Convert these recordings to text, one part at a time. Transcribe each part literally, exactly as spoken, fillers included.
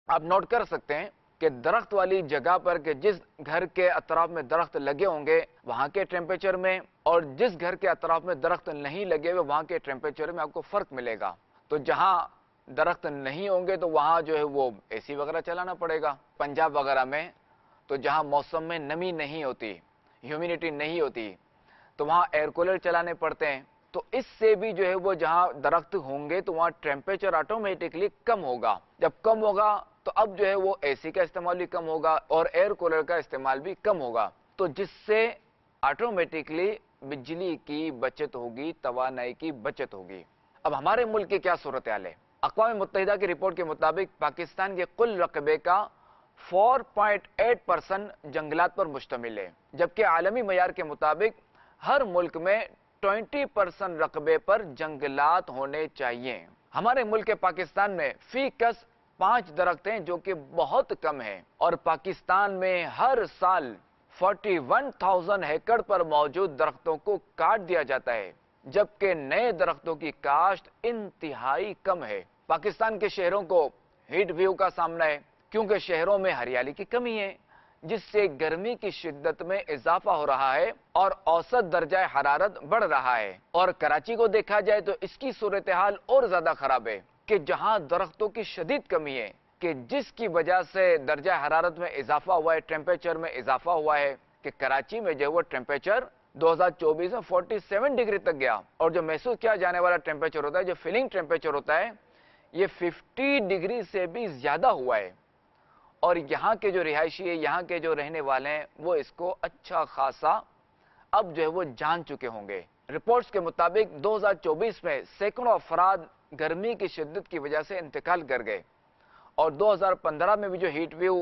آپ نوٹ کر سکتے ہیں کہ درخت والی جگہ پر کہ جس گھر کے اطراف میں درخت لگے ہوں گے وہاں کے ٹیمپریچر میں، اور جس گھر کے اطراف میں درخت نہیں لگے ہوئے وہاں کے ٹیمپریچر میں آپ کو فرق ملے گا۔ تو جہاں درخت نہیں ہوں گے تو وہاں جو ہے وہ اے سی وغیرہ چلانا پڑے گا۔ پنجاب وغیرہ میں تو جہاں موسم میں نمی نہیں ہوتی، ہیومیڈیٹی نہیں ہوتی، تو وہاں ایئر کولر چلانے پڑتے ہیں۔ تو اس سے بھی جو ہے وہ جہاں درخت ہوں گے تو وہاں ٹیمپریچر آٹومیٹکلی کم ہوگا۔ جب کم ہوگا تو اب جو ہے وہ اے سی کا استعمال بھی کم ہوگا اور ایئر کولر کا استعمال بھی کم ہوگا، تو جس سے آٹومیٹکلی بجلی کی بچت ہوگی، توانائی کی بچت ہوگی۔ اب ہمارے ملک کی کیا صورتحال ہے؟ اقوام متحدہ کی رپورٹ کے مطابق پاکستان کے کل رقبے کا چار پوائنٹ آٹھ پرسنٹ جنگلات پر مشتمل ہے، جبکہ عالمی معیار کے مطابق ہر ملک میں بیس پرسنٹ رقبے پر جنگلات ہونے چاہیے۔ ہمارے ملک پاکستان میں فی کس پانچ درخت ہیں جو کہ بہت کم ہیں، اور پاکستان میں ہر سال اکتالیس ہزار ایکڑ پر موجود درختوں کو کاٹ دیا جاتا ہے، جبکہ نئے درختوں کی کاشت انتہائی کم ہے۔ پاکستان کے شہروں کو ہیٹ ویو کا سامنا ہے کیونکہ شہروں میں ہریالی کی کمی ہے، جس سے گرمی کی شدت میں اضافہ ہو رہا ہے اور اوسط درجہ حرارت بڑھ رہا ہے۔ اور کراچی کو دیکھا جائے تو اس کی صورتحال اور زیادہ خراب ہے کہ جہاں درختوں کی شدید کمی ہے، کہ جس کی وجہ سے درجہ حرارت میں اضافہ ہوا ہے، ٹیمپریچر میں اضافہ ہوا ہے، کہ کراچی میں جو وہ ٹیمپریچر دو ہزار چوبیس میں سینتالیس ڈگری تک گیا، اور جو محسوس کیا جانے والا ٹیمپریچر ہوتا ہے، جو فیلنگ ٹیمپریچر ہوتا ہے، یہ پچاس ڈگری سے بھی زیادہ ہوا ہے۔ اور یہاں کے جو رہائشی ہیں، یہاں کے جو رہنے والے ہیں، وہ اس کو اچھا خاصا اب جو ہے وہ جان چکے ہوں گے۔ رپورٹس کے مطابق دو ہزار چوبیس میں سینکڑوں افراد گرمی کی شدت کی وجہ سے انتقال کر گئے، اور دو ہزار پندرہ میں بھی جو ہیٹ ویو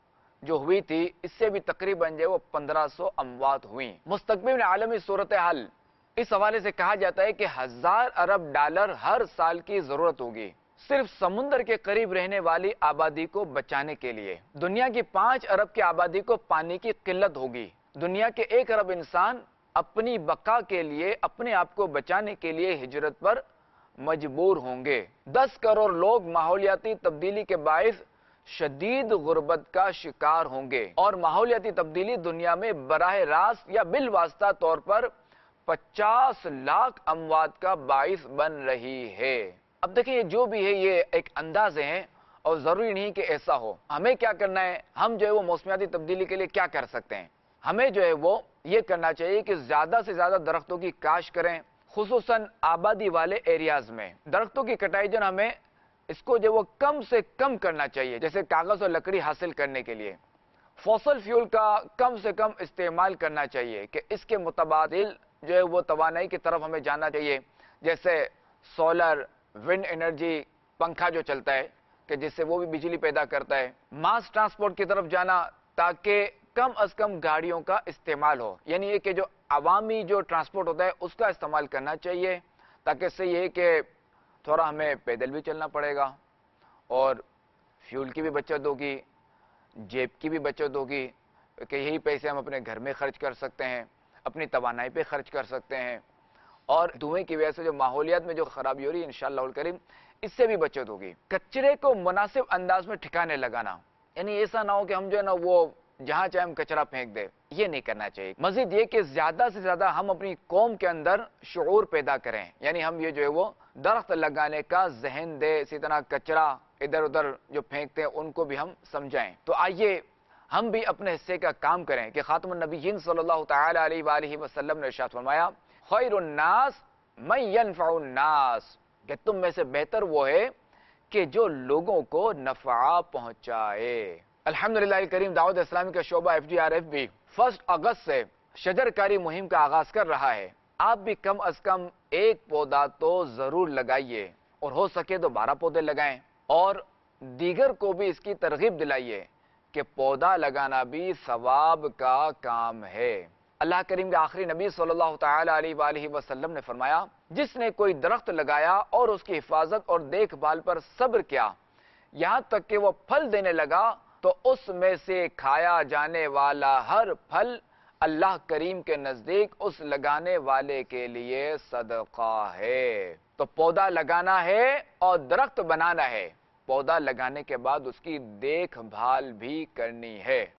جو ہوئی تھی اس سے بھی تقریباً جو وہ پندرہ سو اموات ہوئیں۔ مستقبل میں عالمی صورتحال اس حوالے سے کہا جاتا ہے کہ ہزار ارب ڈالر ہر سال کی ضرورت ہوگی صرف سمندر کے قریب رہنے والی آبادی کو بچانے کے لیے۔ دنیا کی پانچ ارب کی آبادی کو پانی کی قلت ہوگی۔ دنیا کے ایک ارب انسان اپنی بقا کے لیے، اپنے آپ کو بچانے کے لیے ہجرت پر مجبور ہوں گے۔ دس کروڑ لوگ ماحولیاتی تبدیلی کے باعث شدید غربت کا شکار ہوں گے، اور ماحولیاتی تبدیلی دنیا میں براہ راست یا بالواسطہ طور پر پچاس لاکھ اموات کا باعث بن رہی ہے۔ اب دیکھیں یہ جو بھی ہے یہ ایک اندازے ہیں اور ضروری نہیں کہ ایسا ہو۔ ہمیں کیا کرنا ہے؟ ہم جو ہے وہ موسمیاتی تبدیلی کے لیے کیا کر سکتے ہیں؟ ہمیں جو ہے وہ یہ کرنا چاہیے کہ زیادہ سے زیادہ درختوں کی کاشت کریں، خصوصاً آبادی والے ایریاز میں۔ درختوں کی کٹائی جو ہمیں اس کو جو وہ کم سے کم کرنا چاہیے، جیسے کاغذ اور لکڑی حاصل کرنے کے لیے فوسل فیول کا کم سے کم استعمال کرنا چاہیے، کہ اس کے متبادل جو ہے وہ توانائی کی طرف ہمیں جانا چاہیے، جیسے سولر، ونڈ انرجی، پنکھا جو چلتا ہے کہ جس سے وہ بھی بجلی پیدا کرتا ہے۔ ماس ٹرانسپورٹ کی طرف جانا تاکہ کم از کم گاڑیوں کا استعمال ہو، یعنی یہ کہ جو عوامی جو ٹرانسپورٹ ہوتا ہے اس کا استعمال کرنا چاہیے، تاکہ اس سے یہ کہ تھوڑا ہمیں پیدل بھی چلنا پڑے گا اور فیول کی بھی بچت ہوگی، جیب کی بھی بچت ہوگی، کہ یہی پیسے ہم اپنے گھر میں خرچ کر سکتے ہیں، اپنی توانائی پہ خرچ کر سکتے ہیں، اور دھوئیں کی وجہ سے جو ماحولیات میں جو خرابی ہو رہی ہے انشاءاللہ الکریم اس سے بھی بچت ہوگی۔ کچرے کو مناسب انداز میں ٹھکانے لگانا، یعنی ایسا نہ ہو کہ ہم جو ہے نا وہ جہاں چاہے ہم کچرا پھینک دیں، یہ نہیں کرنا چاہیے۔ مزید یہ کہ زیادہ سے زیادہ ہم اپنی قوم کے اندر شعور پیدا کریں، یعنی ہم یہ جو ہے وہ درخت لگانے کا ذہن دے، اسی طرح کچرا ادھر ادھر جو پھینکتے ہیں ان کو بھی ہم سمجھائیں۔ تو آئیے ہم بھی اپنے حصے کا کام کریں، کہ خاتم النبیین صلی اللہ تعالی علیہ وآلہ وسلم نے ارشاد فرمایا، خیر الناس من ينفع الناس، کہ تم میں سے بہتر وہ ہے کہ جو لوگوں کو نفع پہنچائے۔ الحمدللہ الکریم دعوت اسلامی کا شعبہ ایف ڈی آر ایف بھی فرسٹ اگست سے شجر کاری مہم کا آغاز کر رہا ہے۔ آپ بھی کم از کم ایک پودا تو ضرور لگائیے، اور ہو سکے تو بارہ پودے لگائیں، اور دیگر کو بھی اس کی ترغیب دلائیے کہ پودا لگانا بھی ثواب کا کام ہے۔ اللہ کریم کے آخری نبی صلی اللہ تعالی علیہ وآلہ وسلم نے فرمایا، جس نے کوئی درخت لگایا اور اس کی حفاظت اور دیکھ بھال پر صبر کیا یہاں تک کہ وہ پھل دینے لگا، تو اس میں سے کھایا جانے والا ہر پھل اللہ کریم کے نزدیک اس لگانے والے کے لیے صدقہ ہے۔ تو پودا لگانا ہے اور درخت بنانا ہے، پودا لگانے کے بعد اس کی دیکھ بھال بھی کرنی ہے۔